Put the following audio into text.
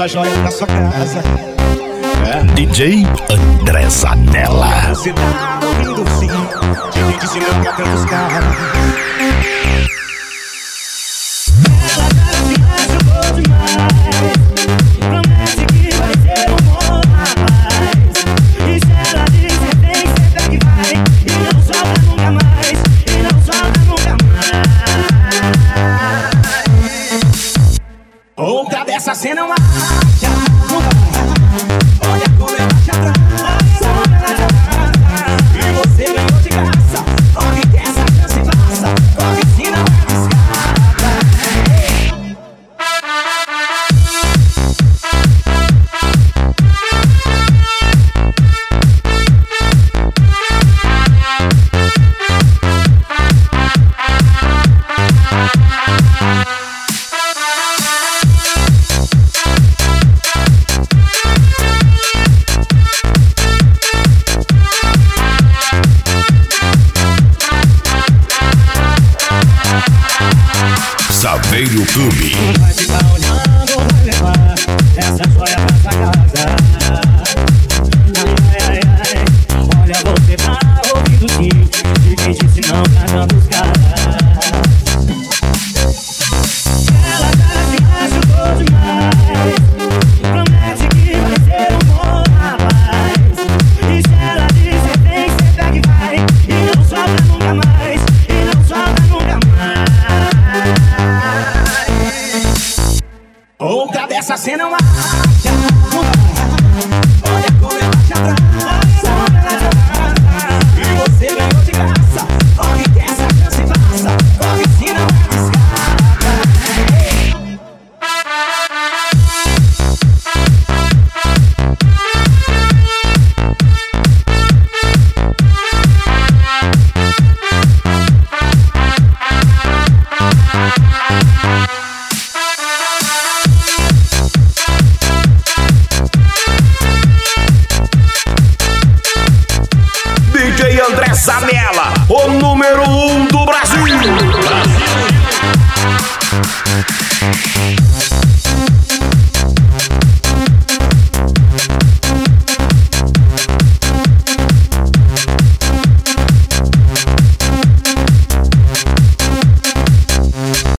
a joia pra sua casa. DJ André Zanella. Você tá ouvindo sim, quem disse não pra tantos caras. Ela tá se ajudou demais, promete que vai ser um bom rapaz. E se ela disser vem, cê pega e vai, e não sobra nunca mais, e não sobra nunca mais. Outra dessa cena é uma racha, nunca mais. Olha como ela te atrasa, e você ganhou de graça. Corre que essa chance passa, corre se não arriscada. Saveiro Clube. Vai ficar olhando, vai levar essa joia pra sua casa. Ai, ai, ai, olha você tá ouvindo sim, de quem disse não cagando os caras. Ela tá se ajudou demais, promete que vai ser um bom rapaz. E se ela disser vem, cê pega e vai, e não sobra nunca mais, e não sobra nunca mais. Outra dessa cena é uma